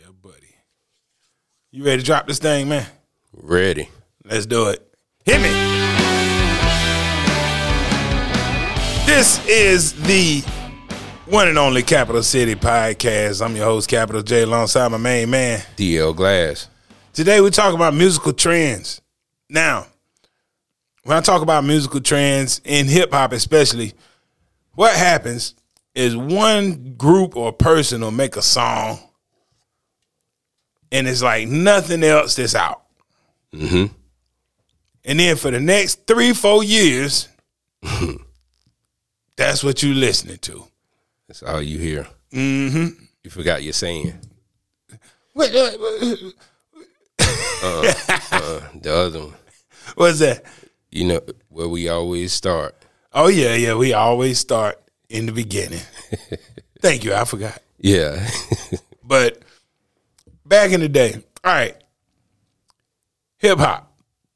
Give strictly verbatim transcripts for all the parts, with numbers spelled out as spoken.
buddy. You ready to drop this thing, man? Ready. Let's do it. Hit me. This is the one and only Capital City Podcast. I'm your host, Capital J, alongside my main man, D L Glass. Today we talk about musical trends. Now, when I talk about musical trends, in hip-hop especially, what happens is one group or person will make a song, and it's like nothing else that's out. Mm-hmm. And then for the next three, four years, that's what you listening to. That's all you hear. Mm-hmm. You forgot your saying. Wait, wait, wait. Uh, uh, the other one. What's that? You know, where we always start. Oh, yeah, yeah. We always start in the beginning. Thank you. I forgot. Yeah. But back in the day, all right, hip-hop.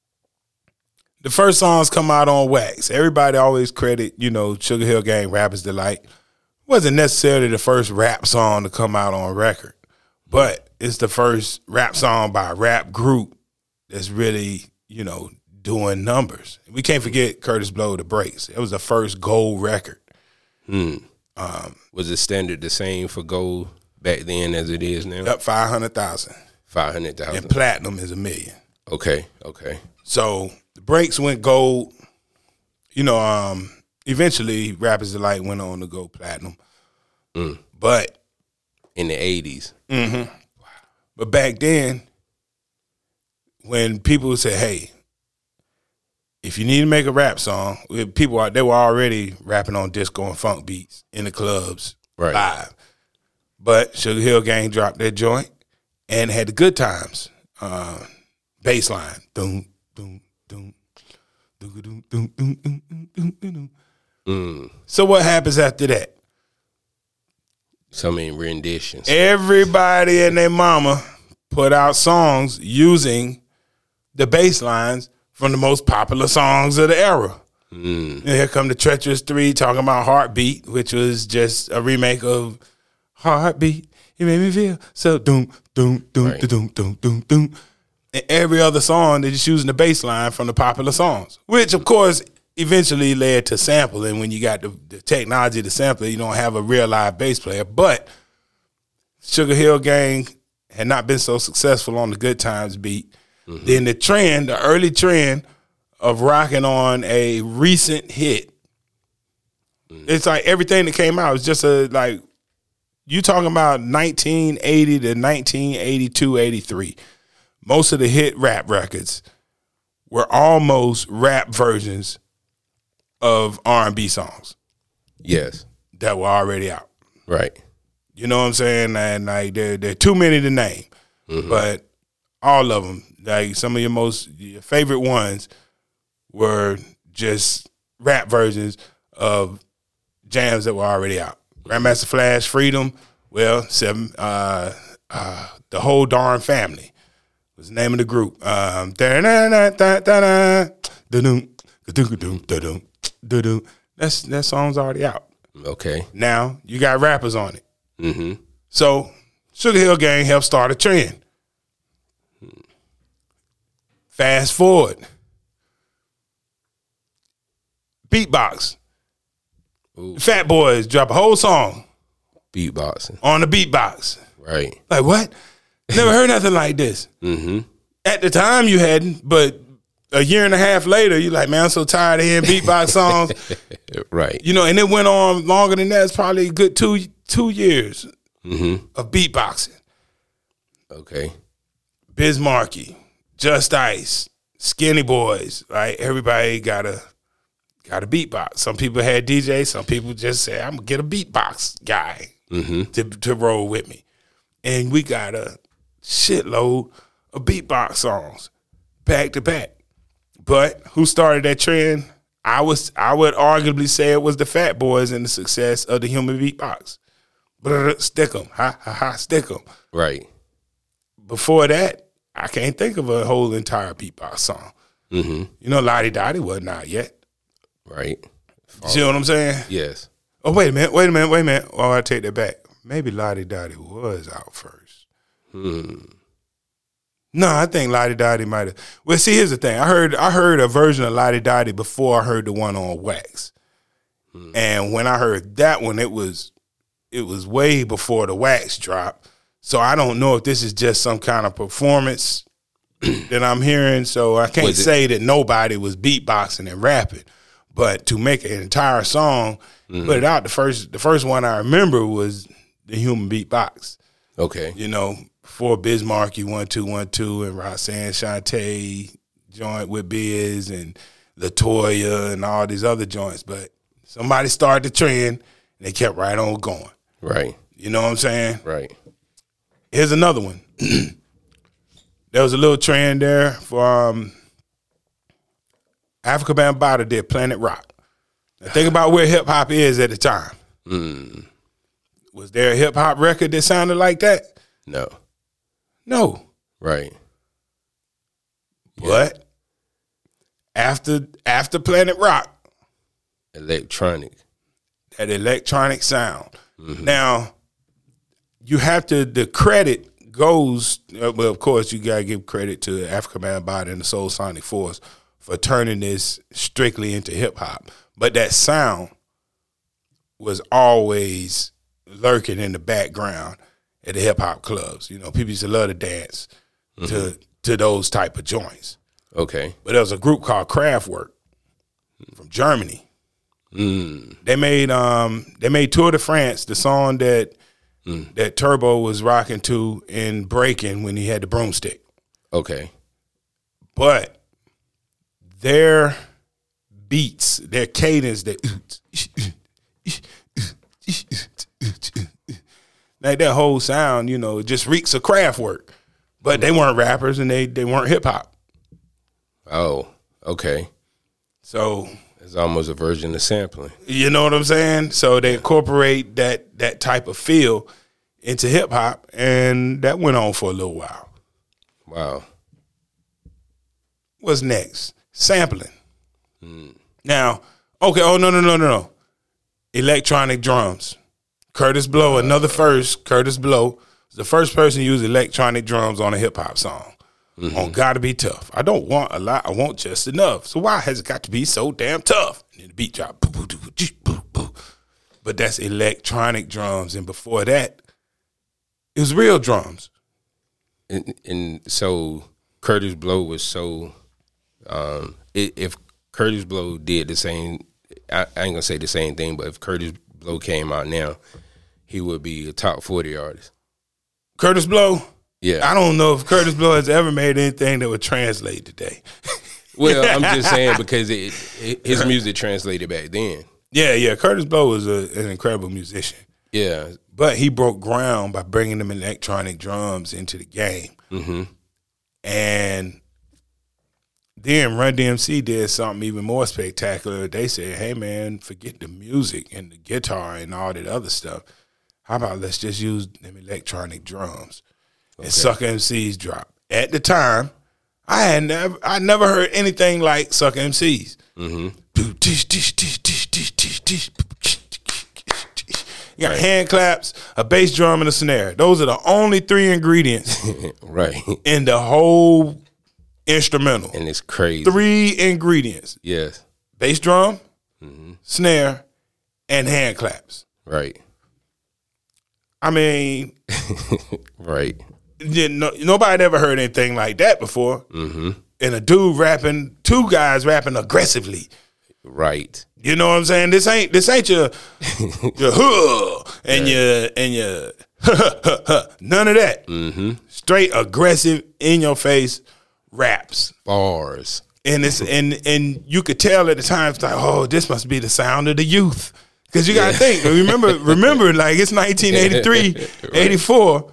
The first songs come out on wax. Everybody always credit, you know, Sugar Hill Gang, Rapper's Delight. Wasn't necessarily the first rap song to come out on record, but it's the first rap song by a rap group that's really, you know, doing numbers. We can't forget Curtis Blow, The Breaks. It was the first gold record. Hmm. Um, Was the standard the same for gold back then as it is now? up five hundred thousand. five hundred thousand. And platinum is a million. Okay, okay. So The Breaks went gold. You know, um, eventually Rapper's Delight went on to go platinum. Mm. But in the eighties. Mm-hmm. Wow. But back then, when people would say, hey, if you need to make a rap song, people are, they were already rapping on disco and funk beats in the clubs Right. live. But Sugar Hill Gang dropped their joint and had the good times. Uh, bass line. Doom, doom, doom, doom, doom, doom, doom, doom, doom, doom. Mm. So what happens after that? So many renditions. Everybody and their mama put out songs using the bass lines from the most popular songs of the era. Mm. And here come the Treacherous Three talking about Heartbeat, which was just a remake of Heartbeat. You made me feel so doom, doom, doom, Right. doom, doom, doom, doom. And every other song, they're just using the bass line from the popular songs, which, of course, eventually led to sampling. When you got the, the technology to sample it, you don't have a real live bass player. But Sugar Hill Gang had not been so successful on the Good Times beat. Mm-hmm. Then the trend, the early trend of rocking on a recent hit, mm-hmm. it's like everything that came out was just a, like, you talking about nineteen eighty to nineteen eighty-two, eighty-three. Most of the hit rap records were almost rap versions of R and B songs. Yes. That were already out. Right. You know what I'm saying? And like there, there are too many to name, mm-hmm. but all of them, like some of your most your favorite ones, were just rap versions of jams that were already out. Grandmaster Flash, Freedom, well, seven, uh, uh, the whole darn family was the name of the group. Um, that's that song's already out. Okay. Now you got rappers on it. Mm-hmm. So Sugar Hill Gang helped start a trend. Fast forward. Beatbox. Ooh. Fat Boys drop a whole song Beatboxing. on the beatbox. Right. Like what? Never heard nothing like this. Mm-hmm. At the time you hadn't, but a year and a half later, you're like, man, I'm so tired of hearing beatbox songs. Right. You know, and it went on longer than that. It's probably a good two two years mm-hmm. of beatboxing. Okay. Biz Markie, Just Ice, Skinny Boys, right? Everybody got a got a beatbox. Some people had D Js. Some people just said, I'm gonna get a beatbox guy mm-hmm. to to roll with me. And we got a shitload of beatbox songs back to back. But who started that trend? I was I would arguably say it was the Fat Boys and the success of the human beatbox. Stick 'em, ha ha ha, stick 'em. Right. Before that, I can't think of a whole entire beatbox song. Mm-hmm. You know, Lottie Dottie wasn't out yet. Right. You see what I'm saying? Yes. Oh, wait a minute, wait a minute, wait a minute. Oh, I take that back. Maybe Lottie Dottie was out first. Hmm. No, I think Lottie Dottie might have. Well, see, here's the thing. I heard I heard a version of Lottie Dottie before I heard the one on Wax. Hmm. And when I heard that one, it was it was way before the Wax drop. So I don't know if this is just some kind of performance that I'm hearing. So I can't say that nobody was beatboxing and rapping. But to make an entire song, mm-hmm. put it out, the first the first one I remember was the Human Beatbox. Okay. You know, before Bismarck, you one two one two and Roxanne Shante joint with Biz and LaToya and all these other joints. But somebody started the trend and they kept right on going. Right. You know what I'm saying? Right. Here's another one. There was a little trend there for um, Africa Bambaataa did Planet Rock. Now think about where hip hop is at the time. Mm. Was there a hip hop record that sounded like that? No. No. Right. But yeah. after after Planet Rock, electronic, that electronic sound. Mm-hmm. Now, you have to, the credit goes, well, of course, you got to give credit to Africa Bambaataa and the Soul Sonic Force for turning this strictly into hip hop. But that sound was always lurking in the background at the hip hop clubs. You know, people used to love to dance mm-hmm. to to those type of joints. Okay. But there was a group called Kraftwerk from Germany. Mm. They made um they made Tour de France, the song that mm. that Turbo was rocking to in Breaking when he had the broomstick. Okay. But their beats, their cadence, that like that whole sound, you know, it just reeks of Kraftwerk. But they weren't rappers and they, they weren't hip hop. Oh, okay. So it's almost a version of sampling. You know what I'm saying? So they incorporate that that type of feel into hip hop, and that went on for a little while. Wow. What's next? Sampling. Mm. Now, okay, oh no, no, no, no, no. Electronic drums. Curtis Blow, uh, another first, Curtis Blow, was the first person to use electronic drums on a hip hop song. Mm-hmm. On Gotta Be Tough. I don't want a lot, I want just enough. So why has it got to be so damn tough? And then the beat drop. But that's electronic drums. And before that, it was real drums. And, and so Curtis Blow was so, um, if Curtis Blow did the same, I, I ain't gonna say the same thing, but if Curtis Blow came out now, he would be a top forty artist. Curtis Blow? Yeah. I don't know if Curtis Blow has ever made anything that would translate today. Well, I'm just saying because it, it, his music translated back then. Yeah, yeah. Curtis Blow was a, an incredible musician. Yeah. But he broke ground by bringing them electronic drums into the game. Mm-hmm. And then Run D M C did something even more spectacular. They said, hey, man, forget the music and the guitar and all that other stuff. How about let's just use them electronic drums? Okay. And Sucker M Cs drop. At the time, I had never I never heard anything like Sucker M Cs. Mm-hmm. You got right. hand claps, a bass drum, and a snare. Those are the only three ingredients right. in the whole instrumental. And it's crazy. Three ingredients. Yes. Bass drum, mm-hmm. snare, and hand claps. Right. I mean, right. You know, nobody ever heard anything like that before. Mm-hmm. And a dude rapping, two guys rapping aggressively. Right. You know what I'm saying? This ain't this ain't your your huh and right. your and your none of that. Mm-hmm. Straight aggressive, in your face raps, bars, and it's and and you could tell at the time it's like, oh, this must be the sound of the youth. Because you got to yeah. think, remember, remember, like it's nineteen eighty-three, right. eighty-four.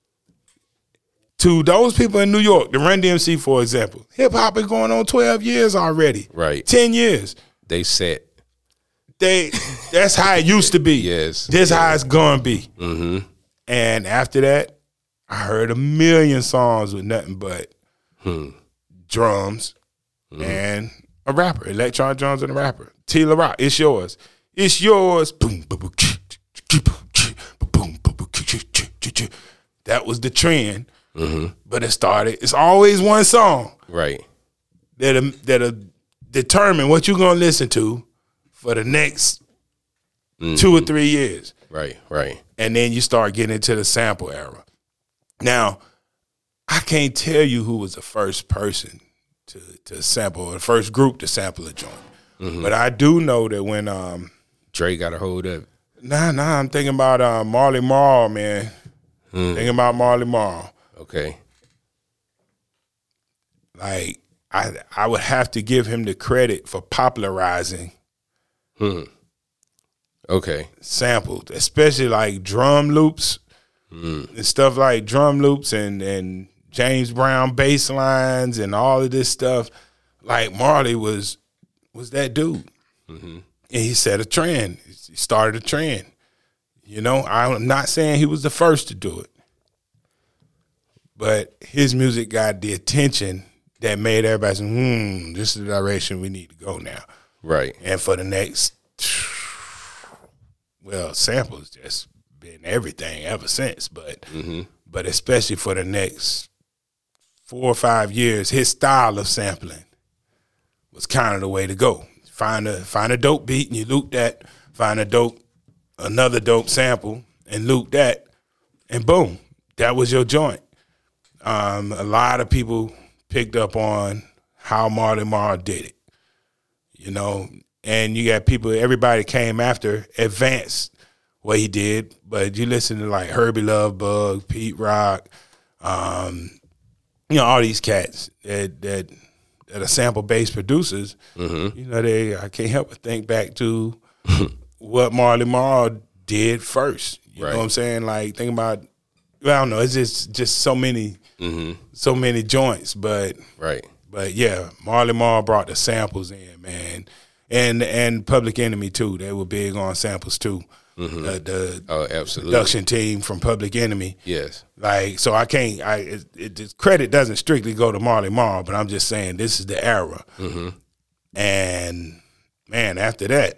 To those people in New York, the Run D M C, for example, hip hop is going on twelve years already. Right. ten years. They set. They. That's how it used to be. Yes. This yes. how it's going to be. Mm-hmm. And after that, I heard a million songs with nothing but hmm. drums mm-hmm. and a rapper, electronic drums and a rapper. T. La Rock, it's yours. It's yours. Boom, boom, boom, boom, boom, boom, boom. that was the trend. Mm-hmm. But it started. It's always one song, right? That that'll determine what you're gonna listen to for the next mm-hmm. two or three years. Right, right. And then you start getting into the sample era. Now, I can't tell you who was the first person to to sample, or the first group to sample a joint. Mm-hmm. But I do know that when um, Dre got a hold of it. Nah, nah. I'm thinking about uh, Marley Marl, man. Mm. Thinking about Marley Marl. Okay. Like I, I would have to give him the credit for popularizing. Hmm. Okay. Samples, especially like drum loops mm. and stuff like drum loops and and James Brown bass lines and all of this stuff. Like Marley was was that dude, mm-hmm. and he set a trend. He started a trend. You know, I'm not saying he was the first to do it, but his music got the attention that made everybody say, hmm, this is the direction we need to go now. Right. And for the next, well, samples just been everything ever since, but mm-hmm. but especially for the next four or five years, his style of sampling was kind of the way to go. Find a find a dope beat and you loop that, find a dope, another dope sample and loop that, and boom, that was your joint. Um, a lot of people picked up on how Marley Marl did it, you know, and you got people, everybody came after, advanced what he did, but you listen to like Herbie Love Bug, Pete Rock, um, you know, all these cats that that, that are sample-based producers, mm-hmm. you know, they I can't help but think back to what Marley Marl did first. You right. know what I'm saying? Like, think about, well, I don't know, it's just just so many mm-hmm. so many joints, but right. But yeah, Marley Marl brought the samples in, man. And and Public Enemy too. They were big on samples too. Mm-hmm. Uh, the oh, absolutely. production team from Public Enemy. Yes. Like, so I can't, I it, it, credit doesn't strictly go to Marley Marl, but I'm just saying this is the era. Mm-hmm. And man, after that,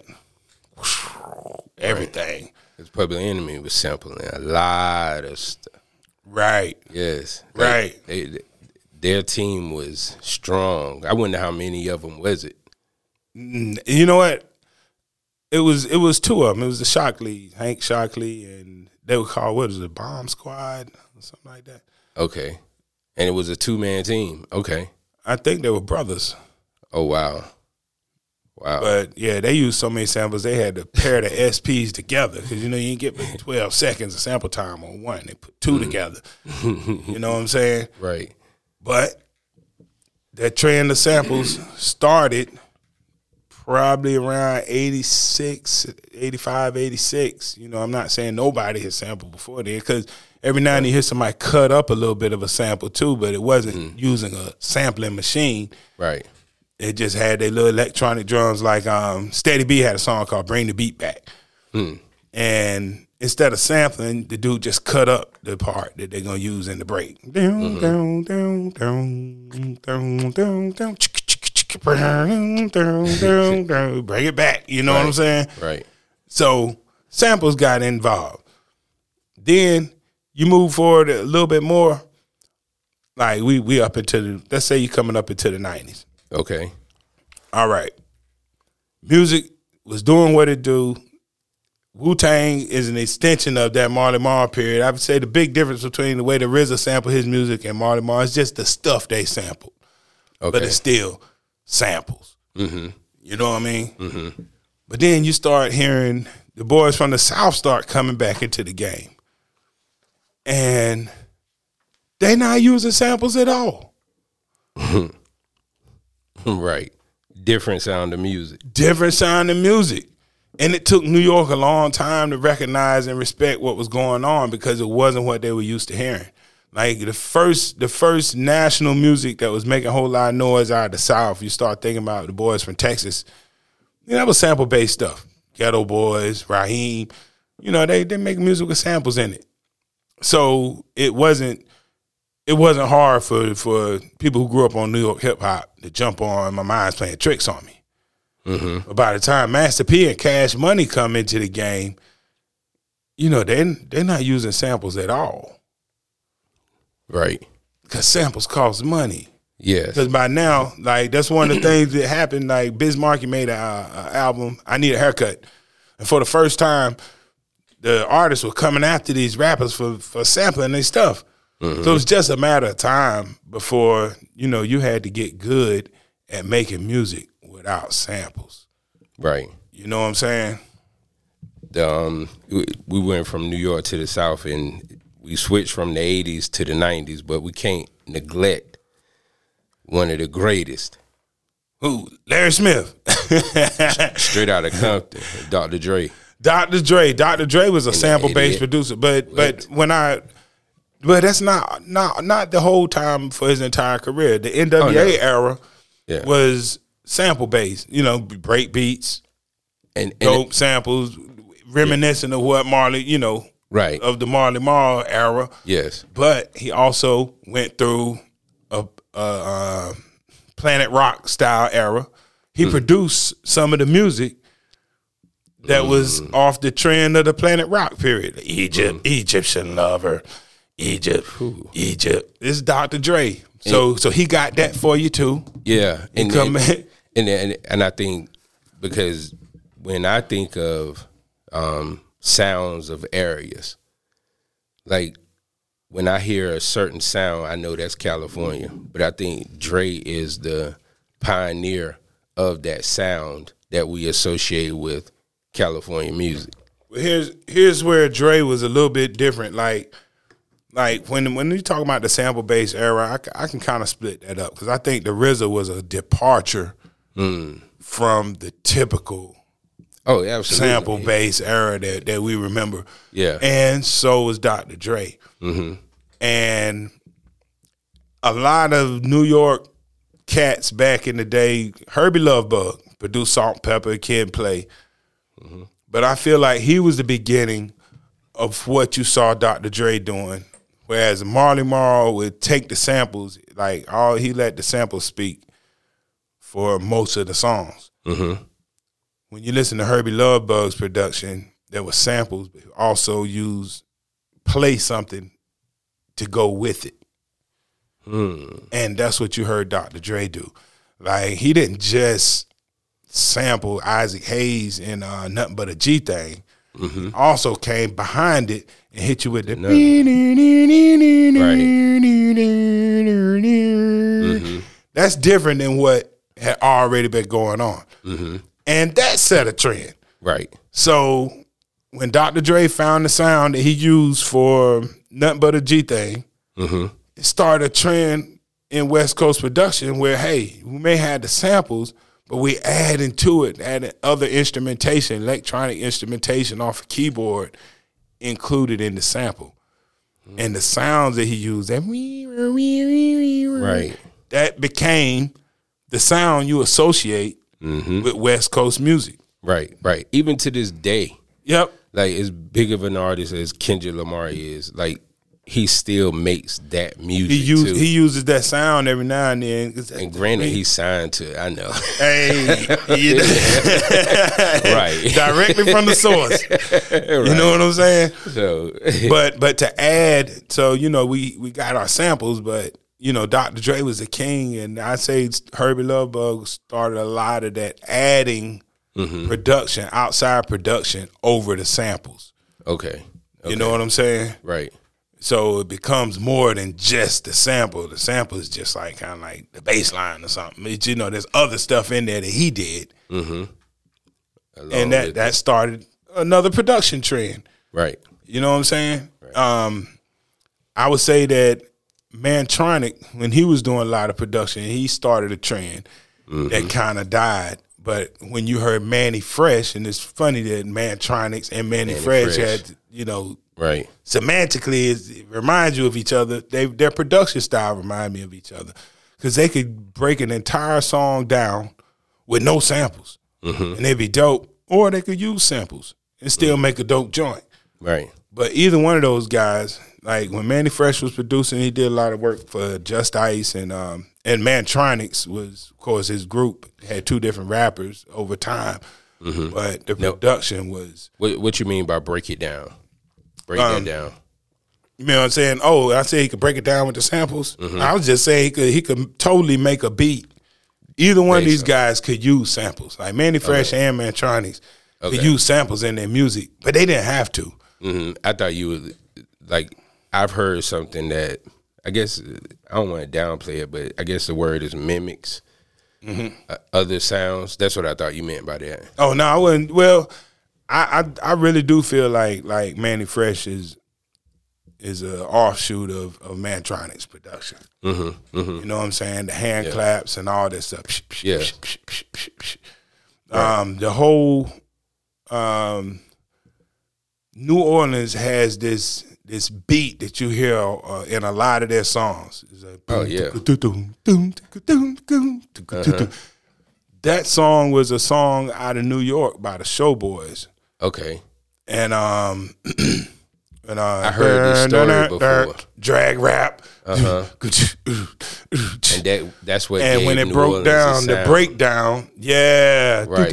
everything. Right. Because Public Enemy was sampling a lot of stuff. Right. Yes. Right. They, they, their team was strong. I wonder how many of them was it. You know what? It was it was two of them. It was the Shockley, Hank Shockley, and they were called, what is it, Bomb Squad or something like that. Okay. And it was a two-man team. Okay. I think they were brothers. Oh, wow. Wow. But, yeah, they used so many samples, they had to pair the S Ps together because, you know, you didn't get twelve seconds of sample time on one. They put two mm. together. You know what I'm saying? Right. But that trend of samples started probably around eighty-six, eighty-five, eighty-six. You know, I'm not saying nobody had sampled before then because every now and then you hear somebody cut up a little bit of a sample too, but it wasn't mm. using a sampling machine. Right. It just had their little electronic drums like um, Steady B had a song called Bring the Beat Back. Mm. And instead of sampling, the dude just cut up the part that they're going to use in the break. Mm-hmm. Down, down, down, down, down, down. Bring it back. You know right. what I'm saying? Right. So samples got involved. Then you move forward a little bit more. Like we we up into the, let's say you're coming up into the nineties. Okay. All right. Music was doing what it do. Wu-Tang is an extension of that Marley Marl period. I would say the big difference between the way the R Z A sampled his music and Marley Marl is just the stuff they sampled. Okay. But it's still samples. Mm-hmm. You know what I mean? Mm-hmm. But then you start hearing the boys from the South start coming back into the game. And they're not using samples at all. Right. Different sound of music. Different sound of music. And it took New York a long time to recognize and respect what was going on because it wasn't what they were used to hearing. Like the first the first national music that was making a whole lot of noise out of the South, you start thinking about the boys from Texas. You know, that was sample-based stuff. Ghetto Boys, Raheem. You know, they they make music with samples in it. So it wasn't it wasn't hard for, for people who grew up on New York hip-hop to jump on My Mind's Playing Tricks on Me. Mm-hmm. But by the time Master P and Cash Money come into the game, you know, they they're not using samples at all. Right. Because samples cost money. Yes. Because by now, like, that's one of the things that happened. Like, Biz Markie made an album, I Need a Haircut. And for the first time, the artists were coming after these rappers for, for sampling their stuff. Mm-hmm. So it was just a matter of time before, you know, you had to get good at making music without samples. Right. You know what I'm saying? The, um, we went from New York to the South, and we switched from the eighties to the nineties, but we can't neglect one of the greatest. Who? Larry Smith. Straight out of Compton, Doctor Dre. Doctor Dre. Doctor Dre was a sample-based producer, but but when I, but that's not not not the whole time for his entire career. The N W A oh, no. era yeah. was sample-based. You know, break beats, and, and dope it, samples, reminiscent yeah. of what Marley, you know, right, of the Marley Marl era. Yes, but he also went through a, a, a Planet Rock style era. He mm. produced some of the music that mm. was off the trend of the Planet Rock period. Egypt, mm. Egyptian Lover, Egypt, Ooh. Egypt. This is Doctor Dre. So and, so he got that for you too. Yeah. And, come and, and, and and I think because when I think of um, sounds of areas, like when I hear a certain sound, I know that's California. But I think Dre is the pioneer of that sound that we associate with California music. Here's here's where Dre was a little bit different. Like, like when when you talk about the sample based era, I, I can kind of split that up because I think the R Z A was a departure mm. from the typical oh absolutely sample based era that that we remember. Yeah, and so was Doctor Dre. Mm-hmm. And a lot of New York cats back in the day, Herbie Lovebug produced Salt and Pepper, Kid Play. Mm-hmm. But I feel like he was the beginning of what you saw Doctor Dre doing. Whereas Marley Marl would take the samples, like all he let the samples speak for most of the songs. Mm-hmm. When you listen to Herbie Lovebug's production, there were samples, but also used play something to go with it. Mm. And that's what you heard Doctor Dre do. Like, he didn't just sample Isaac Hayes in uh, Nothing But a G Thing. Mm-hmm. Also came behind it and hit you with the no. right. mm-hmm. That's different than what had already been going on. Mm-hmm. And that set a trend. Right. So when Doctor Dre found the sound that he used for Nothing But a G Thing, mm-hmm. it started a trend in West Coast production where, hey, we may have the samples, but we adding to it, adding other instrumentation, electronic instrumentation off a keyboard included in the sample. Mm-hmm. And the sounds that he used, that right. that became the sound you associate mm-hmm. with West Coast music. Right, right. Even to this day. Yep. Like, as big of an artist as Kendrick Lamar is, like, he still makes that music he use, too. He uses that sound every now and then. And granted, he's signed to, I know. Hey. You know. Right. Directly from the source. Right. You know what I'm saying? So, but but to add, so, you know, we, we got our samples, but, you know, Doctor Dre was the king, and I say Herbie Lovebug started a lot of that adding mm-hmm. production, outside production over the samples. Okay. okay. You know what I'm saying? Right. So it becomes more than just the sample. The sample is just like kind of like the bass line or something. It's, you know, there's other stuff in there that he did. Mm-hmm. And that, that started another production trend. Right. You know what I'm saying? Right. Um, I would say that Mantronic, when he was doing a lot of production, he started a trend mm-hmm. that kind of died. But when you heard Mannie Fresh, and it's funny that Mantronics and Mannie, Mannie Fresh, Fresh had, you know, right. semantically, it reminds you of each other. They, their production style remind me of each other because they could break an entire song down with no samples, mm-hmm. and they'd be dope. Or they could use samples and still mm-hmm. make a dope joint. Right. But either one of those guys, like when Mannie Fresh was producing, he did a lot of work for Just Ice, and um, and Mantronics was, of course, his group had two different rappers over time, mm-hmm. but the production no. was. What, what you mean by break it down? Break um, that down. You know what I'm saying? Oh, I said he could break it down with the samples. Mm-hmm. I was just saying he could he could totally make a beat. Either one of these so. guys could use samples. Like Mannie Fresh okay. and Mantronix okay. could use samples in their music, but they didn't have to. Mm-hmm. I thought you would, like, I've heard something that, I guess, I don't want to downplay it, but I guess the word is mimics mm-hmm. uh, other sounds. That's what I thought you meant by that. Oh, no, I wouldn't. Well, I I, I really do feel like like Mannie Fresh is is an offshoot of, of Mantronix production. Mm-hmm, mm-hmm. You know what I'm saying? The hand yeah. claps and all that stuff. Yeah. Um, right. The whole um, New Orleans has this this beat that you hear uh, in a lot of their songs. Like, oh, yeah. Uh-huh. That song was a song out of New York by the Showboys. Okay. And um and uh I heard this story before. Drag rap. Uh-huh. And that that's what and gave when it New broke Orleans down, the breakdown, yeah. Right.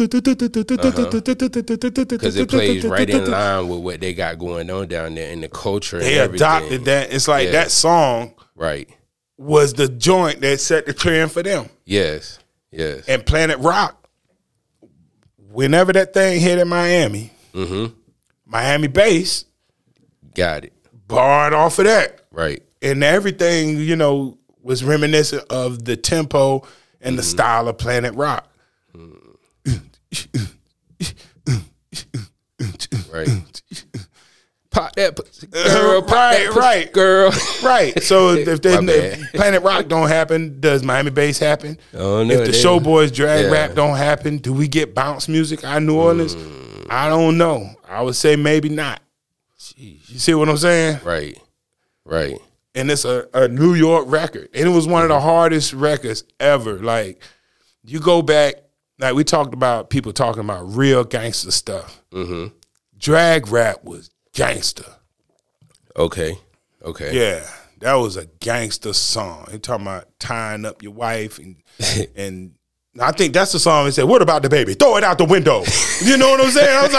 Because it plays right in line with what they got going on down there in the culture and They everything. adopted that. It's like yeah. that song right. was the joint that set the trend for them. Yes. Yes. And Planet Rock, whenever that thing hit in Miami, mm-hmm. Miami bass got it. Borrowed off of that. Right. And everything, you know, was reminiscent of the tempo and mm-hmm. the style of Planet Rock. Right. Pop that pussy, girl. Pop right, that pussy, right, girl. Right. So if, they, if Planet Rock don't happen, does Miami bass happen? Oh, no, if the Showboys drag yeah. rap don't happen, do we get bounce music out of New Orleans? Mm. I don't know. I would say maybe not. Jeez. You see what I'm saying? Right. Right. And it's a, a New York record. And it was one of the hardest records ever. Like, you go back, like we talked about people talking about real gangster stuff. Mm-hmm. Drag rap was gangster. Okay. Okay. Yeah. That was a gangster song. They talking about tying up your wife and and I think that's the song that said, what about the baby? Throw it out the window. You know what I'm saying? I was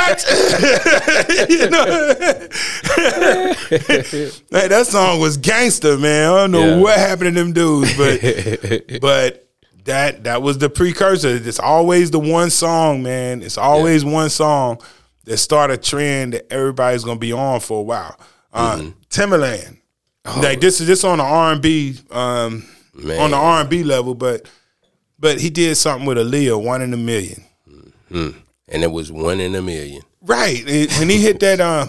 like, what? You know? Like, that song was gangster, man. I don't know yeah. what happened to them dudes, but but that that was the precursor. It's always the one song, man. It's always yeah. one song that started a trend that everybody's gonna be on for a while. Uh, mm-hmm. Timberland. Oh. Like this is this on the R and B um, on the R and B level, but But he did something with Aaliyah, One in a Million. Mm-hmm. And it was one in a million. Right. It, when he hit that, uh,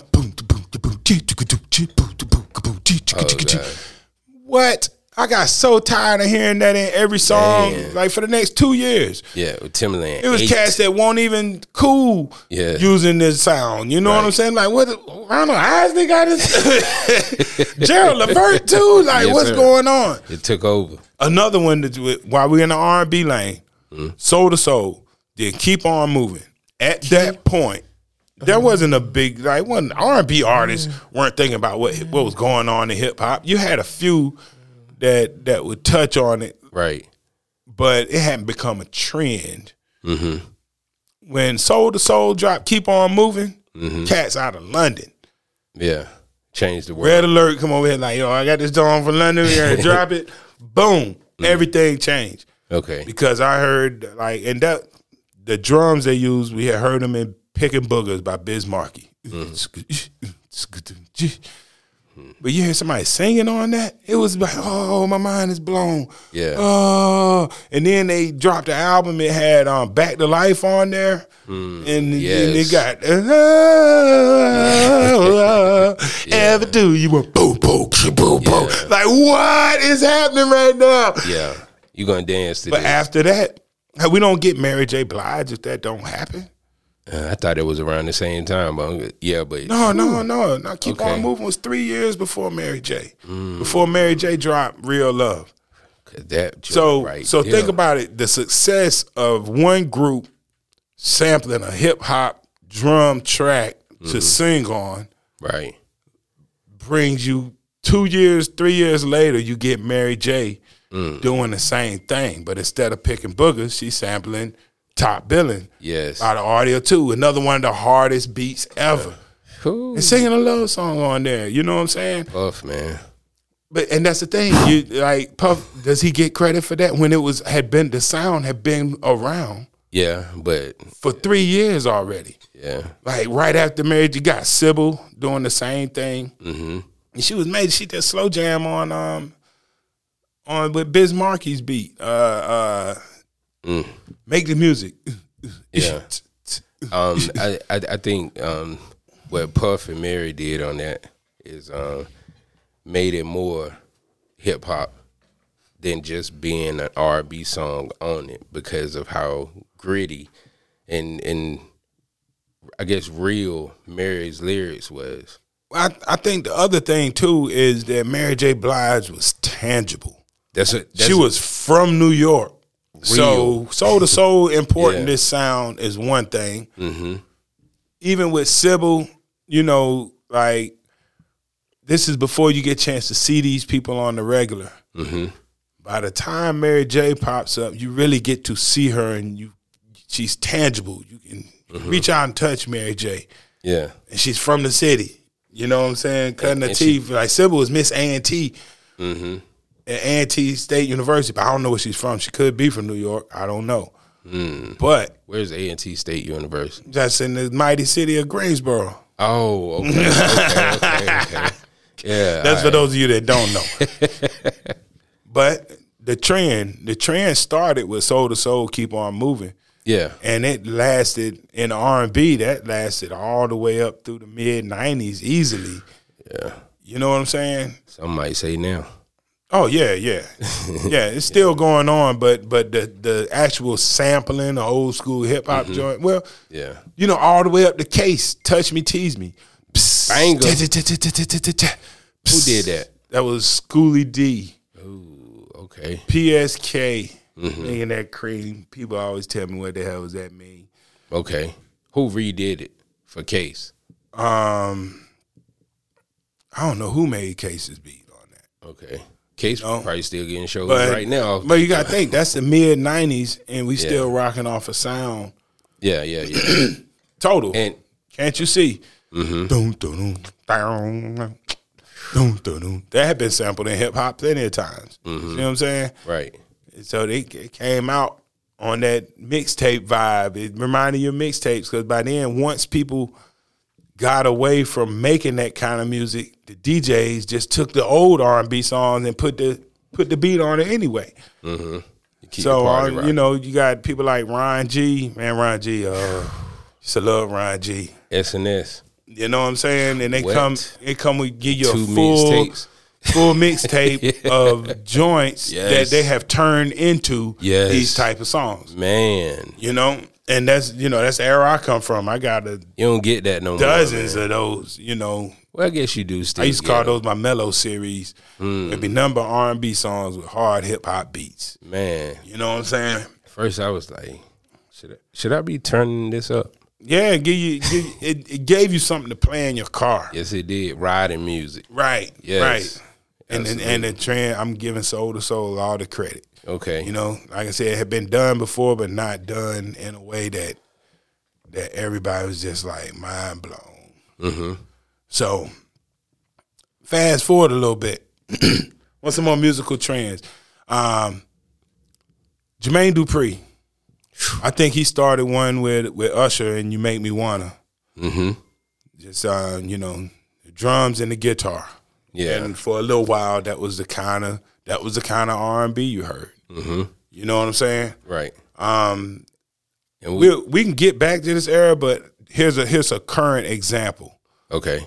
oh, what? I got so tired of hearing that in every song, Man. like for the next two years. Yeah, with Timberland. It was eight. Cats that won't even cool yeah. using this sound. You know right. what I'm saying? Like, what? I don't know. Isley got this. Gerald Levert, too? Like, yes, what's sir. going on? It took over. Another one that while we're in the R and B lane, mm. Soul to Soul, then Keep On Moving. At keep. that point, there wasn't a big like wasn't R and B artists mm. weren't thinking about what what was going on in hip hop. You had a few that that would touch on it, right? But it hadn't become a trend. Mm-hmm. When Soul to Soul dropped, Keep On Moving, mm-hmm. cats out of London, yeah, changed the world. Red Alert, come over here like yo, I got this song from London, we're gonna drop it. Boom, mm-hmm. everything changed. Okay, because I heard like and that the drums they used, we had heard them in "Picking Boogers" by Biz Markie. Mm-hmm. But you hear somebody singing on that, it was like, oh, my mind is blown. Yeah. Oh, and then they dropped the album. It had um, "Back to Life" on there, mm, and, yes. and it got oh, yeah. ever do you want boom boom boom yeah. boom? Like, what is happening right now? Yeah, you gonna dance to but this. After that, we don't get Mary J. Blige if that don't happen. Uh, I thought it was around the same time, but yeah, but no, no, no, no. Keep okay. On Moving was three years before Mary J. Mm. Before Mary J. dropped Real Love. That so, right so there. think about it. The success of one group sampling a hip hop drum track mm. to sing on, right, brings you two years, three years later, you get Mary J. Mm. doing the same thing, but instead of Picking Boogers, she's sampling Top Billing. Yes. Out of Audio two. Another one of the hardest beats ever. Cool. and singing a love song on there. You know what I'm saying? Puff, man. But and that's the thing. You like Puff. Does he get credit for that when it was had been the sound had been around? Yeah, but For three years already. yeah, Like right after marriage, you got Sybil doing the same thing. mm-hmm. And she was made. She did slow jam on um on with Biz Markie's beat. Uh, uh, Mm. Make the music. Yeah. um, I, I I think um what Puff and Mary did on that is um made it more hip hop than just being an R and B song on it because of how gritty and and I guess real Mary's lyrics was. I I think the other thing too is that Mary J. Blige was tangible. That's a that's She was from New York. So Real. soul to soul important Yeah. this sound is one thing. mm-hmm. Even with Sybil, you know, like this is before you get a chance to see these people on the regular. Mm-hmm. By the time Mary J. pops up, you really get to see her and you she's tangible. You can Mm-hmm. reach out and touch Mary J. Yeah. And she's from the city. You know what I'm saying? Cutting And- her and she- teeth. Like Sybil was Miss A and T Mm-hmm. at A and T State University, but I don't know where she's from. She could be from New York. I don't know. Mm. But Where's A and T State University? that's in the mighty city of Greensboro. Oh, okay, okay, okay, okay. Yeah, That's for all right. those of you that don't know. But the trend, the trend started with Soul to Soul, Keep On Moving. Yeah, And it lasted in R and B, that lasted all the way up through the mid nineties easily. yeah. You know what I'm saying? Some might say now. Oh yeah, yeah. Yeah, it's still going on, but but the the actual sampling, the old school hip hop joint, well, Yeah. you know, all the way up the Case, Touch Me, Tease Me. Banger. Who Who did that? That was Schoolie D. Ooh, okay. P S K. Mm-hmm. Nigga, that cream. People always tell me what the hell does that mean. Okay. Who redid it for Case? Um, I don't know who made Case's beat on that. Okay. Case No. probably still getting shows But right now. But you got to think, that's the mid nineties, and we Yeah. still rocking off a sound. Yeah, yeah, yeah. Total. And Can't you see? mm-hmm. Dun, dun, dun, dun, dun, dun, dun. That had been sampled in hip hop plenty of times. Mm-hmm. You know what I'm saying? right. So they it came out on that mixtape vibe. It reminded you of mixtapes because by then, once people got away from making that kind of music, the D Js just took the old R and B songs and put the put the beat on it anyway. Mm-hmm. You keep So the party uh, you rocking. know, you got people like Ron G. Man, Ron G. Uh, used to love Ron G. S N S. You know what I'm saying? And they What? come, they come with give you a Two full mixtapes. full mixtape of joints Yes. that they have turned into Yes. these type of songs. Man, You know, and that's you know that's the era I come from. I got a you don't get that no dozens more. man. of those. You know, Well, I guess you do still. I used to get call them. those my mellow series. Mm. It'd be number R and B songs with hard hip hop beats. Man, You know what I'm saying? first I was like, should I, should I be turning this up? Yeah, it give you, give you it, it gave you something to play in your car. Yes, it did. Riding music. Right. Yes. Right. And and, Absolutely. and the trend, I'm giving Soul to Soul all the credit. Okay. You know, like I said, it had been done before, but not done in a way that that everybody was just like mind blown. Mm-hmm. So, fast forward a little bit. What's some more musical trends? Um, Jermaine Dupri. I think he started one with with Usher and You Make Me Wanna. Mm-hmm. Just uh, you know, the drums and the guitar. Yeah. And for a little while, that was the kind of that was the kind of R and B you heard. Mm-hmm. You know what I'm saying? Right. Um, And we, we we can get back to this era, but here's a here's a current example. okay.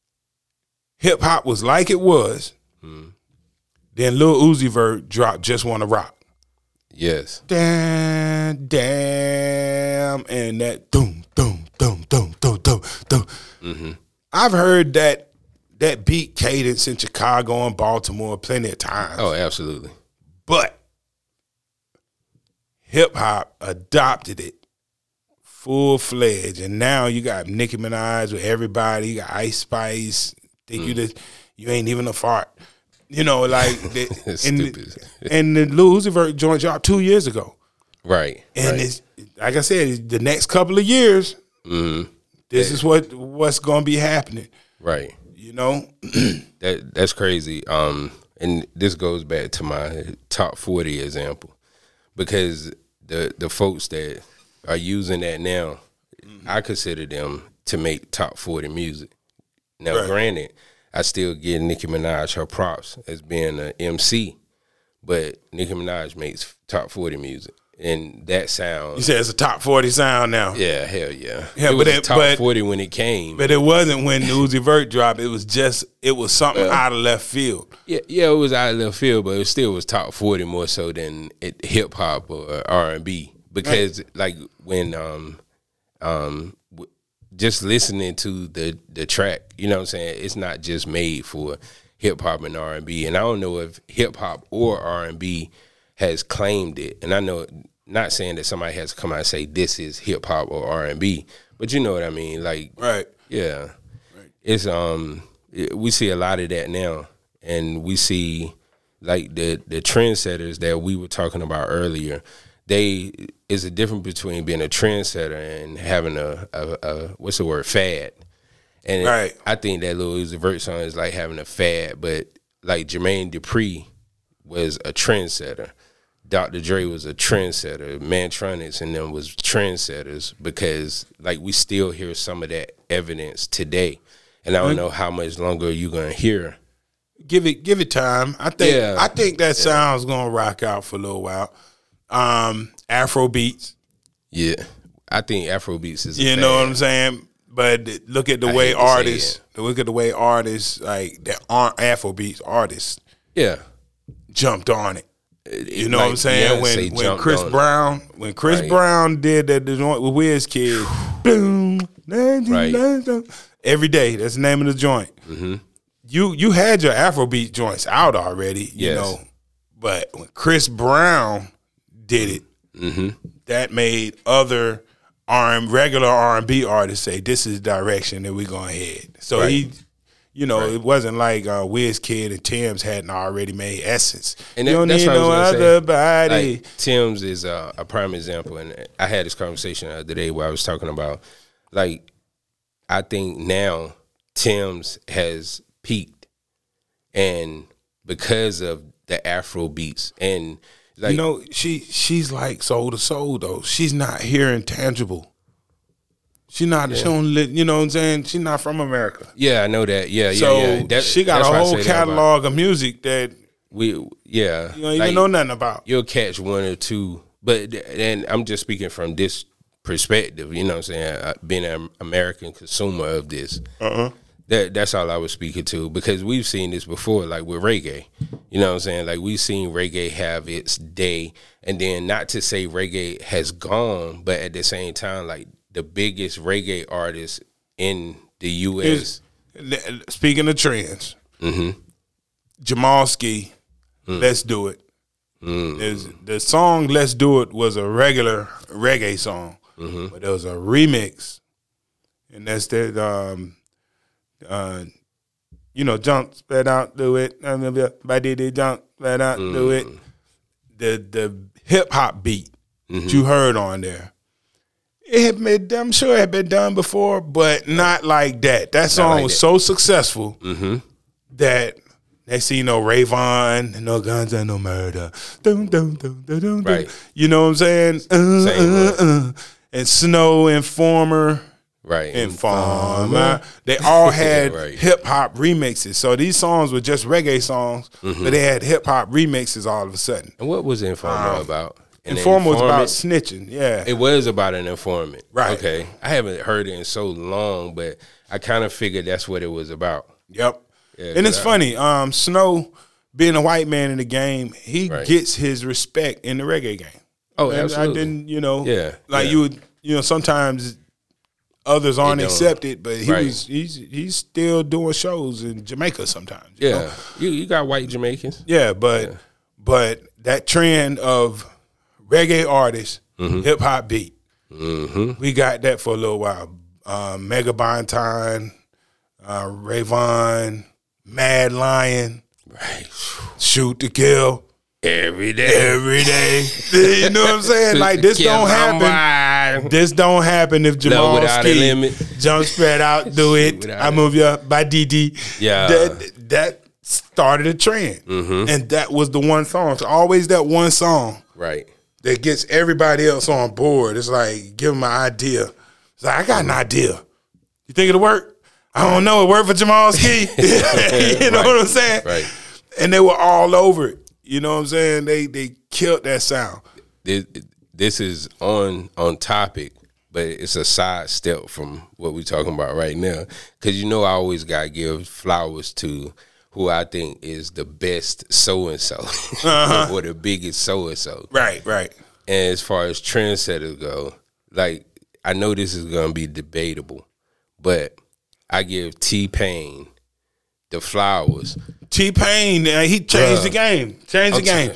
Hip hop was like it was. Mm. Then Lil Uzi Vert dropped Just Wanna Rock. Yes. Damn, damn, and that doom, doom, doom, doom, doom, doom, doom. Mm-hmm. I've heard that that beat cadence in Chicago and Baltimore plenty of times. Oh, absolutely. But hip hop adopted it full fledged, and now you got Nicki Minaj with everybody. You got Ice Spice. Think you just you ain't even a fart. You know, like the, and, Stupid. and the Lil Uzi Vert joint dropped two years ago, Right. and right. it's like I said, the next couple of years, Mm-hmm. This is what what's gonna be happening. Right. You know? that that's crazy. Um, and this goes back to my top forty example. Because the the folks that are using that now, mm-hmm. I consider them to make top forty music. Now, right. granted, I still give Nicki Minaj her props as being an M C, but Nicki Minaj makes top forty music, and that sound. You said it's a top forty sound now. Yeah, hell yeah. Yeah, it but was it, top but, forty when it came, but it wasn't when Uzi Vert dropped. It was just it was something well, out of left field. Yeah, yeah, it was out of left field, but it still was top forty more so than it, hip hop or R and B. Because right. like when um um. W- just listening to the the track, you know what I'm saying? It's not just made for hip hop and R and B. And I don't know if hip hop or R and B has claimed it. And I know, not saying that somebody has to come out and say this is hip hop or R and B, but you know what I mean? Like, right. Yeah. Right. It's um it, we see a lot of that now. And we see like the the trendsetters that we were talking about earlier. They is a difference between being a trendsetter and having a, a, a what's the word, fad. And right. I think that Lil Uzi Vert song is like having a fad, but like Jermaine Dupri was a trendsetter. Doctor Dre was a trendsetter. Mantronics and them was trendsetters because like we still hear some of that evidence today. And I don't know how much longer you're gonna hear. Give it give it time. I think yeah. I think that yeah. sound's gonna rock out for a little while. Um, Afro beats. Yeah. I think Afro beats is a You fad. know what I'm saying? But look at the I way hate to artists say it. look at the way artists like that aren't Afro beats artists Yeah. jumped on it. You know like what I'm saying? Beyonce When when jumped Chris on it. Brown when Chris Right. Brown did that the joint with Wizkid, boom, Right. every day. That's the name of the joint. Mm-hmm. You you had your Afrobeat joints out already, you Yes. know, but when Chris Brown did it, Mm-hmm. that made other R and regular R and B artists say this is the direction that we're going to head. So Right. he, you know, Right. it wasn't like uh, Wizkid and Tim's hadn't already made Essence. And you that- don't that's need what I was no gonna other say. body. Like, Tim's is uh, a prime example, and I had this conversation the other day where I was talking about, like, I think now Tim's has peaked, and because of the Afro beats, and like, you know, she she's like soul to soul though. She's not here intangible. She's not. Yeah. She don't live, you know what I'm saying? She's not from America. yeah, I know that. Yeah, So yeah, yeah. That, she got that's a why I whole say that about- catalog of music that We yeah, you don't even like, know nothing about. You'll catch one or two, but and I'm just speaking from this perspective. You know what I'm saying? I, being an American consumer of this. Uh-huh. That that's all I was speaking to, because we've seen this before, like with reggae. You know what I'm saying? Like we've seen reggae have its day, and then not to say reggae has gone, but at the same time, like the biggest reggae artist in the U S. Here's- Speaking of trends, Mm-hmm. Jamal Ski, Mm. Let's Do It. Mm. There's, the song Let's Do It was a regular reggae song, Mm-hmm. but there was a remix, and that's that. Um, uh, you know, jump, spread out, do it. By did it jump, spread out, do it. The the hip hop beat Mm-hmm. that you heard on there, it had been, I'm sure it had been done before, but not like that. That song like was that. so successful Mm-hmm. that they see, you know, Rayvon, no guns and no murder. Dun, dun, dun, dun, dun, Right. dun. You know what I'm saying? Uh, Same uh, uh. And Snow, Informer, Right. Informer. They all had Right. hip hop remixes. So these songs were just reggae songs, Mm-hmm. but they had hip hop remixes all of a sudden. And what was Informer Um, about? An Informer was about informant? snitching. Yeah. It was about an informant. Right. Okay. I haven't heard it in so long, but I kind of figured that's what it was about. Yep. Yeah, And it's I- funny, um, Snow, being a white man in the game, he Right. gets his respect in the reggae game. Oh, And absolutely. I didn't, you know, Yeah, like yeah. you would, you know, sometimes others aren't don't. accepted, but he Right. was, he's he's still doing shows in Jamaica sometimes. you know? Yeah. You you got white Jamaicans. Yeah, but but that trend of reggae artists, Mm-hmm. hip hop beat, Mm-hmm. we got that for a little while. Uh, Mega Bonton, uh, Rayvon, Mad Lion, Right. Shoot to Kill Every day. every day. You know what I'm saying? Like this Kill don't happen. somebody. I, this don't happen if Jamal Without a Ski Limit. jump spread out, do it. Without I a- move you up by D D. Yeah. That, that started a trend. Mm-hmm. And that was the one song. It's always that one song right. that gets everybody else on board. It's like, give them an idea. It's like, I got an idea. You think it'll work? I don't know. It worked for Jamal Ski. You know Right. what I'm saying? Right. And they were all over it. You know what I'm saying? They they killed that sound. This, this is on on topic, but it's a side step from what we're talking about right now. Because you know I always got to give flowers to who I think is the best so-and-so uh-huh. or the biggest so-and-so. Right, right. And as far as trendsetters go, like, I know this is going to be debatable, but I give T-Pain the flowers. T-Pain, uh, he changed Bruh. the game. Changed the game.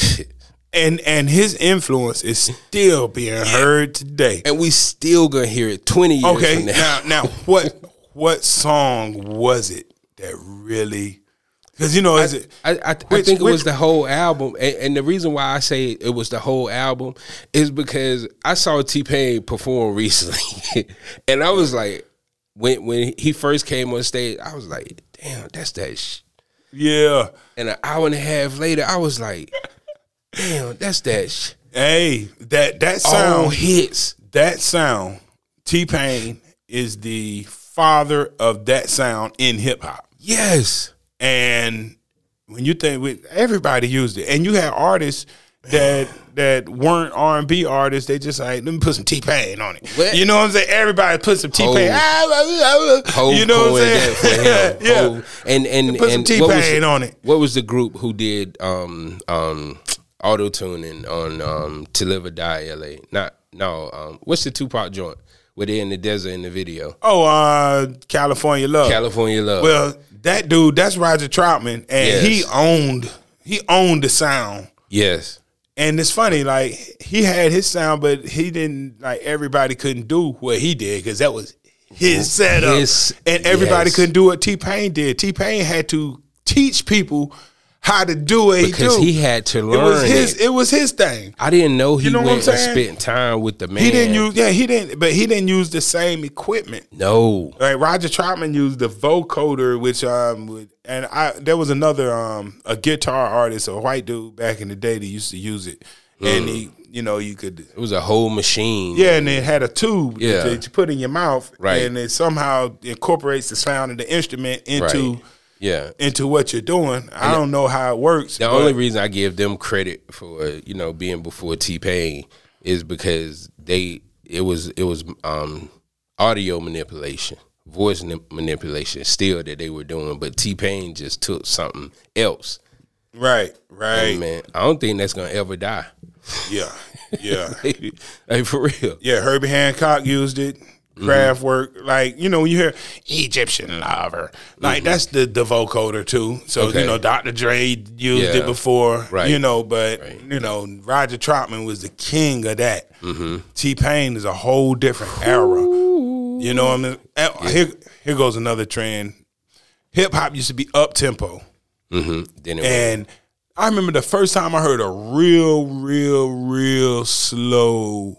And and his influence is still being heard today. And we still going to hear it twenty years Okay, from now. now now what what song was it that really? Because you know, is it? I, I, I Which- think it which- was the whole album, and, and the reason why I say it was the whole album is because I saw T-Pain perform recently, and I was like, when when he first came on stage, I was like, damn, that's that sh-. Yeah. And an hour and a half later, I was like, damn, that's that sh-. Hey, that that All sound hits. that sound. T-Pain is the father of that sound in hip hop. Yes. And when you think with everybody used it, and you had artists that that weren't R and B artists, they just like, let me put some T-Pain on it. What? You know what I'm saying? Everybody put some T-Pain. Hov. Ah, ah, ah, Hov you know what I'm coined that for saying? him. yeah. Hov. And and Put some and what was T-Pain the- on it. What was the group who did um um auto tuning on um To Live or Die L A? Not no. Um, what's the Tupac joint where they in the desert in the video? Oh, uh, California Love. California Love. Well, that dude, that's Roger Troutman, and Yes. he owned he owned the sound. yes. And it's funny, like he had his sound, but he didn't like everybody couldn't do what he did because that was his setup, His- and everybody yes. couldn't do what T-Pain did. T-Pain had to teach people how to do what Because he do. he had to it learn was his. it. It was his thing. I didn't know he You know what went I'm and saying? spent time with the man. He didn't use, yeah, he didn't, but he didn't use the same equipment. No. Like Roger Troutman used the vocoder, which um, would, and I there was another um a guitar artist, a white dude back in the day that used to use it, and he, you know, you could, It was a whole machine. yeah, and it had a tube Yeah. that you put in your mouth, Right. and it somehow incorporates the sound of the instrument into Right. Yeah. into what you're doing. I don't know how it works. The but only reason I give them credit for, you know, being before T-Pain is because they it was it was um, audio manipulation, voice ni- manipulation still that they were doing, but T-Pain just took something else. right, right, And man, I don't think that's gonna ever die. yeah, yeah. Like for real. Yeah, Herbie Hancock used it. Kraftwerk, like, you know, when you hear Egyptian lover, like that's the, the vocoder too. So, Okay. you know, Doctor Dre used Yeah. it before, Right. you know, but, Right. you know, Roger Troutman was the king of that. T-Pain is a whole different era. You know what I mean? And Here, here goes another trend. Hip hop used to be up tempo. Mm-hmm. Then it And I remember the first time I heard a real, real, real slow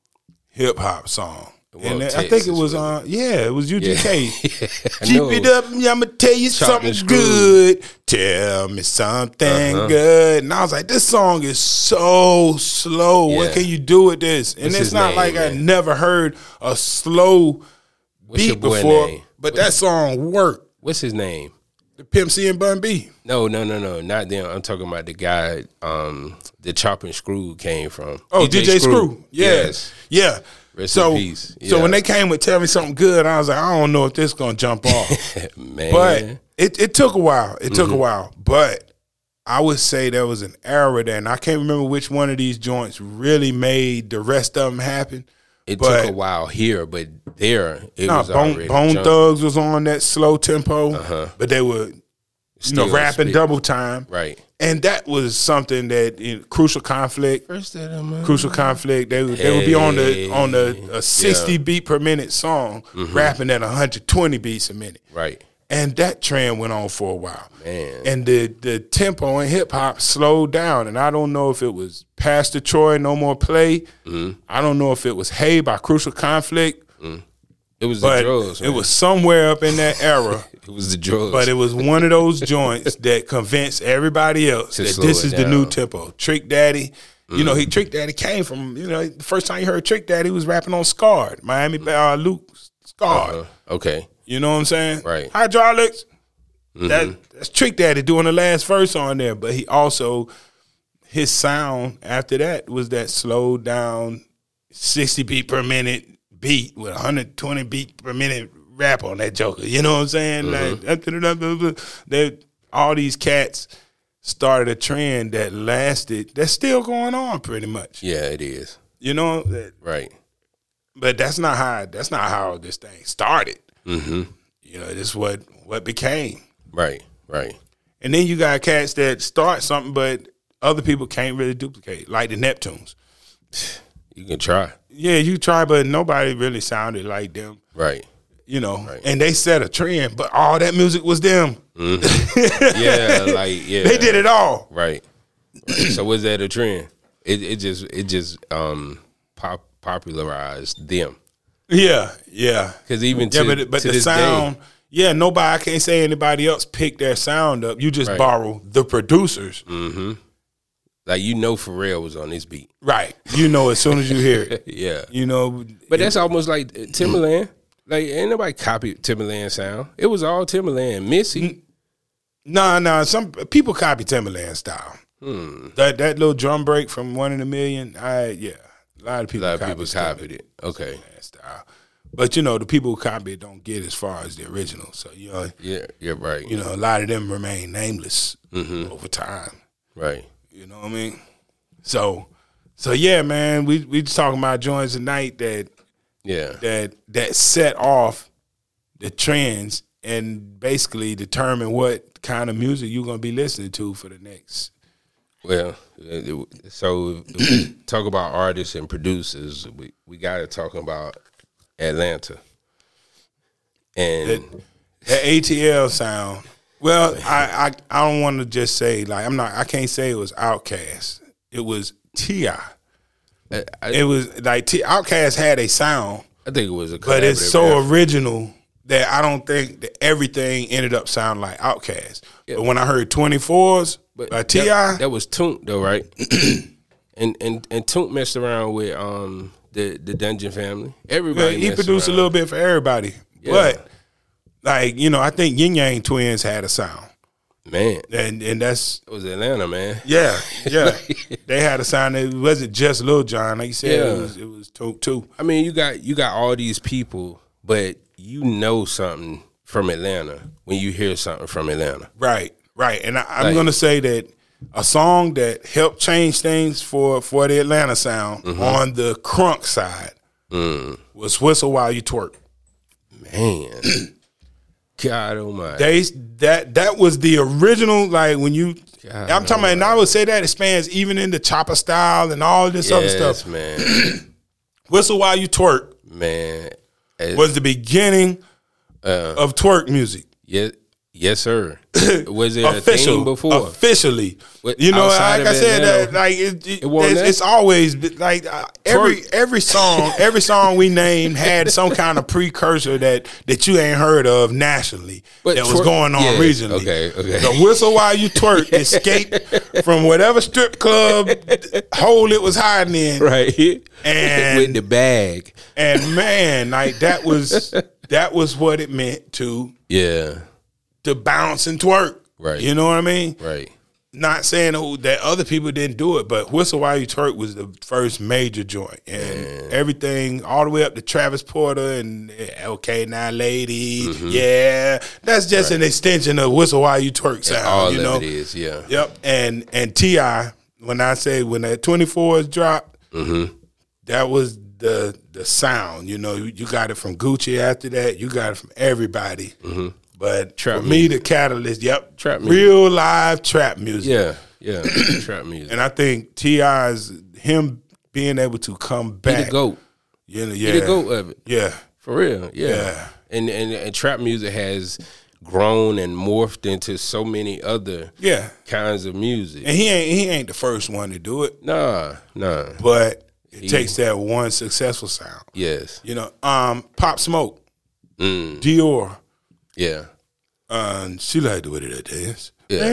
hip hop song. Well, And I think Texas, it was wasn't uh yeah, it was U G K. I Keep know. it up, I'ma tell you Chopped something and screwed. good. Tell me something Uh-huh. good. And I was like, this song is so slow. What Yeah. can you do with this? And What's it's his not name, like I man? never heard a slow What's your beat boy before. name? But that song worked. What's his name? The Pimp C and Bun B. No, no, no, no, not them. I'm talking about the guy, um, the Chop and Screw came from. Oh, D J, Screw. Yeah. Yes. Yeah. Rest so, in peace. So Yeah. when they came with Tell Me Something Good, I was like, I don't know if this is gonna jump off. Man. But it, it took a while. It took Mm-hmm. a while. But I would say there was an era there, and I can't remember which one of these joints really made the rest of them happen. it but- took a while here, but there it Nah, was Bone, already Bone jumping. Thugs was on that slow tempo, Uh-huh. but they were, you know, Still rapping spit. double time. Right. And that was something that in Crucial Conflict, First of the month. Crucial Conflict, they would they would be on the Hey. on the a sixty Yeah. beat per minute song, rapping at one hundred twenty beats a minute. Right. And that trend went on for a while. Man. And the, the tempo in hip-hop slowed down. And I don't know if it was Pastor Troy, No More Play. Mm-hmm. I don't know if it was Hey by Crucial Conflict. Mm. It was but the drugs, man. It was somewhere up in that era. It was the drugs. But it was one of those joints that convinced everybody else to that this is down. the new tempo. Trick Daddy. Mm. You know, he Trick Daddy came from, you know, the first time you heard Trick Daddy, he was rapping on Scarred. Miami uh, Luke Scarred. Uh-huh. Okay. You know what I'm saying? Right. Hydraulics. Mm-hmm. That, that's Trick Daddy doing the last verse on there. But he also, his sound after that was that slowed down sixty beat per minute beat with one hundred twenty beat per minute rap on that joker. You know what I'm saying? Mm-hmm. Like, they, all these cats started a trend that lasted, that's still going on pretty much. Yeah, it is. You know? That, right. But that's not how that's not how this thing started. Mm-hmm. You know, this is what, what became. Right, right. And then you got cats that start something, but other people can't really duplicate, like the Neptunes. You can try. Yeah, you try, but nobody really sounded like them. Right. You know, right. And they set a trend, but all that music was them. Mm-hmm. yeah, like, yeah. They did it all. Right. right. So was that a trend? It it just it just um pop popularized them. Yeah, yeah. Because even to, yeah, but, but to the this sound, day, yeah, nobody, I can't say anybody else picked their sound up. You just right. borrow the producers. Mm-hmm. Like, you know Pharrell was on this beat. Right. You know as soon as you hear it. yeah. You know. But it, that's almost like Timbaland. Like, ain't nobody copied Timbaland sound. It was all Timbaland. Missy. Nah, nah. Some people copy Timbaland style. Hmm. That that little drum break from One in a Million, I, yeah. A lot of people, a lot of copy people copied it. Okay. Style. But, you know, the people who copy it don't get as far as the original. So, you know. Yeah, you're right. You know, a lot of them remain nameless mm-hmm. over time. Right. You know what I mean? So, so yeah, man, we we just talking about joints tonight that yeah that that set off the trends and basically determine what kind of music you're gonna be listening to for the next. Well, so if we talk about artists and producers, we we got to talk about Atlanta and that, that A T L sound. Well, I I, I don't want to just say like I'm not. I can't say it was Outkast. It was T I It was like T- Outkast had a sound. I think it was a, but it's so effort. original that I don't think that everything ended up sounding like Outkast. Yeah. But when I heard twenty-fours by T I that, that was Toonk though, right? and and and Toonk messed around with um the the Dungeon Family. Everybody, yeah, he produced around. a little bit for everybody. Yeah. But like you know, I think Yin Yang Twins had a sound. Man, and and that's it was Atlanta, man. Yeah, yeah. They had a sound. It wasn't just Lil Jon, like you said. Yeah. It was it was Toonk too. I mean, you got you got all these people, but you know something from Atlanta when you hear something from Atlanta. Right, right. And I, I'm like, gonna say that a song that helped change things for for the Atlanta sound mm-hmm. on the crunk side mm. was "Whistle While You Twerk." Man. God almighty. They that that was the original. Like when you, God I'm talking about, and I would say that expands even into chopper style and all this yes, other stuff. Man, "Whistle While You Twerk," man, was the beginning uh, of twerk music. Yeah, yes, sir. Was it Official, a thing before? Officially, what, you know, like I said, that like it, it, it it's, it's always like uh, every twerk. every song, every song we named had some kind of precursor that that you ain't heard of nationally but that twerk, was going on yeah, regionally. Okay, okay. The "Whistle While You Twerk" escaped from whatever strip club hole it was hiding in, right? And with the bag, and man, like that was that was what it meant to yeah. to bounce and twerk. Right. You know what I mean? Right. Not saying that other people didn't do it, but "Whistle While You Twerk" was the first major joint. And Man. everything, all the way up to Travis Porter and "Okay Now Lady." Mm-hmm. Yeah. That's just right. an extension of "Whistle While You Twerk" sound. All you of know? it is, yeah. Yep. And and T I, when I say when that twenty-fours dropped, mm-hmm. that was the the sound. You know, you got it from Gucci after that. You got it from everybody. Mm-hmm. But trap for music. me, the catalyst, yep, trap music. Real live trap music. Yeah, yeah, trap music. And I think T I's, him being able to come back. He the GOAT. You know, yeah. He the GOAT of it. Yeah. For real, yeah. yeah. And, and and trap music has grown and morphed into so many other yeah kinds of music. And he ain't he ain't the first one to do it. Nah, nah. But it he, takes that one successful sound. Yes. You know, um, Pop Smoke, mm. Dior. Yeah. Um, she like the way that dance. Yeah.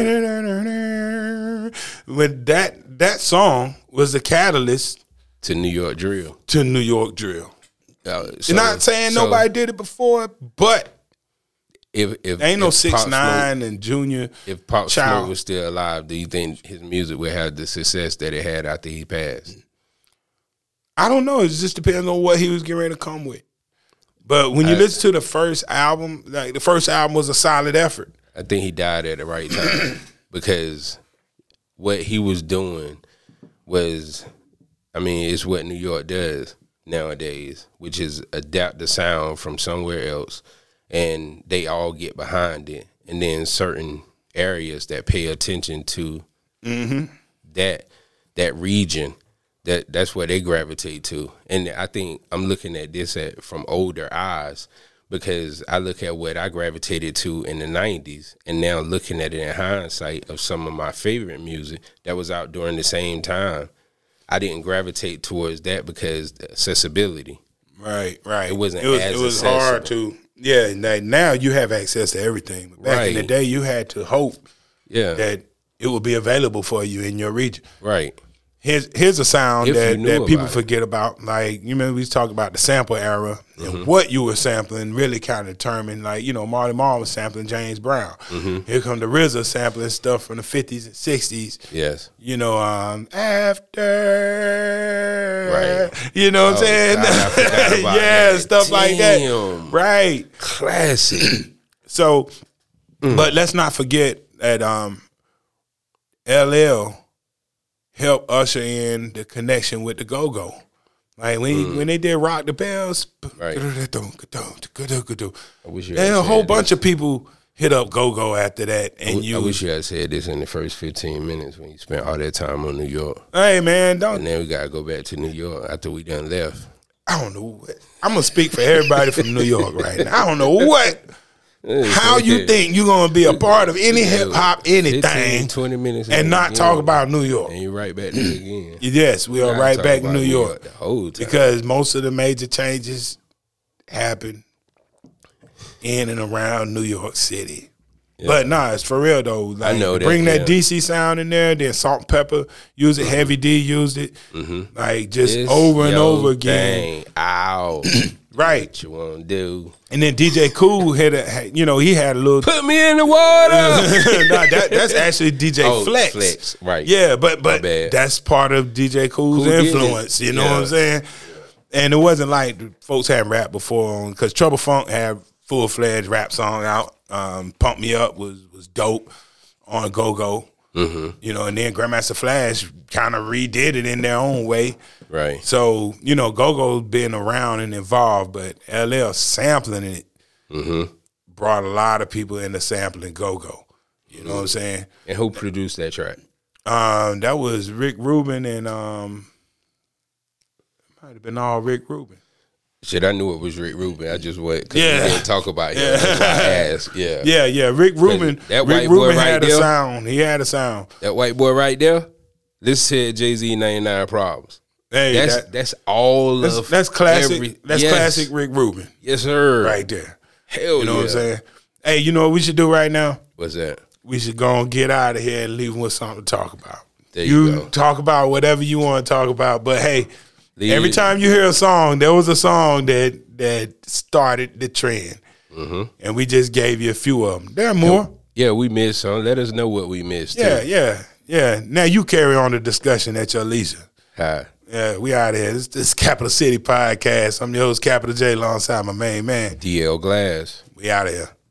When that that song was the catalyst to New York drill. To New York drill. Uh, so, not saying so nobody did it before, but if if ain't no if six Pop nine Smoke, and Junior. If Pop Child. Smoke was still alive, do you think his music would have the success that it had after he passed? I don't know. It just depends on what he was getting ready to come with. But when you I, listen to the first album, like the first album was a solid effort. I think he died at the right time because what he was doing was, I mean, it's what New York does nowadays, which is adapt the sound from somewhere else, and they all get behind it. And then certain areas that pay attention to mm-hmm. that that region, that that's where they gravitate to. And I think I'm looking at this at from older eyes, because I look at what I gravitated to in the nineties, and now looking at it in hindsight of some of my favorite music that was out during the same time, I didn't gravitate towards that because the accessibility. Right, right. It wasn't it was, as It was accessible. hard to, yeah, now, now you have access to everything. But back Right. in the day, you had to hope Yeah. that it would be available for you in your region. Right. Here's here's a sound If you that, knew that people about it. forget about. Like, you remember we was talking about the sample era Mm-hmm. and what you were sampling really kind of determined. Like, you know, Marty Marl was sampling James Brown. Mm-hmm. Here come the R Z A sampling stuff from the fifties and sixties. Yes. You know, um, after, Right. You know what Oh, I'm saying? God, I forgot about yeah, that. stuff like that. Damn. Right. Classic. So, but let's not forget that um, L L helped usher in the connection with the go-go. Like when Mm. when they did Rock the Bells, Right. I I wish you and had a whole said bunch this. of people hit up go-go after that. I And w- you, I wish you had said this in the first fifteen minutes when you spent all that time on New York. hey man, don't And then we got to go back to New York after we done left. I don't know what. I'm gonna speak for everybody from New York right now. I don't know what. How you think you're gonna be a part of any hip hop anything fifteen, twenty minutes and not again, talk about New York? And you right back there again. Yes, we are Gotta right talk back in about New York the whole time. because most of the major changes happen in and around New York City. Yeah. But nah, it's for real though. Like, I know that, bring that yeah. D C sound in there, then Salt and Pepper use it. Heavy D used it, Mm-hmm. like just It's over and your over again. thing. Ow. Right. What you want to do? And then D J Kool had a, had- you know, he had a little. Put me in the water. nah, that, that's actually D J Oh, Flex. Flex, right. Yeah, but My but bad. that's part of D J Kool's Kool did it. influence. You know Yeah. what I'm saying? And it wasn't like the folks had rap before, because Trouble Funk had full fledged rap song out. Um, Pump Me Up was was dope on Go Go. Mm-hmm. You know, and then Grandmaster Flash kind of redid it in their own way. Right. So, you know, Go-Go's been around and involved, but L L sampling it Mm-hmm. brought a lot of people into sampling Go-Go. You know what I'm saying? And who produced that track? Um, that was Rick Rubin and um, it might have been all Rick Rubin. Shit, I knew it was Rick Rubin. I just went because Yeah. we didn't talk about him. Yeah. That's why I asked. Yeah. Yeah, yeah. Rick Rubin. that Rick white boy Rubin right had a there? sound. He had a sound. That white boy right there. Listen to Jay-Z ninety-nine Problems. Hey, That's that, that's all that's, of that's classic. every- that's yes. classic Rick Rubin Yes, sir. right there. Hell You know yeah. what I'm saying? Hey, you know what we should do right now? What's that? We should go and get out of here and leave them with something to talk about. There you, You go. talk about whatever you want to talk about, but hey, Leave every it- time you hear a song, there was a song that that started the trend, Mm-hmm. and we just gave you a few of them. There are more. Yeah, we missed some. Let us know what we missed. Yeah, too. yeah, yeah. Now you carry on the discussion at your leisure. Hi. Yeah, we out here. This this Capital City Podcast. I'm your host, Capital J, alongside my main man. D L Glass. We out of here.